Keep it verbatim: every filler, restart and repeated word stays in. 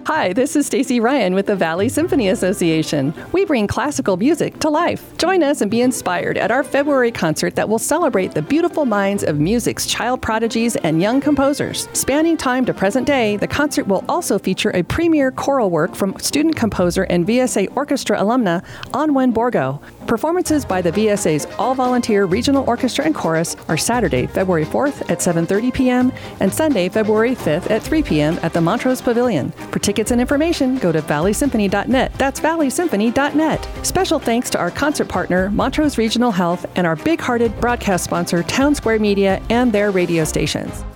Hi, this is Stacy Ryan with the Valley Symphony Association. We bring classical music to life. Join us and be inspired at our February concert that will celebrate the beautiful minds of music's child prodigies and young composers. Spanning time to present day, the concert will also feature a premier choral work from student composer and V S A Orchestra alumna Anwen Borgo. Performances by the V S A's all-volunteer regional orchestra and chorus are Saturday, February fourth at seven thirty p.m. and Sunday, February fifth at three p.m. at the Montrose Pavilion. For tickets and information, go to valley symphony dot net. That's valley symphony dot net. Special thanks to our concert partner, Montrose Regional Health, and our big-hearted broadcast sponsor, Town Square Media, and their radio stations.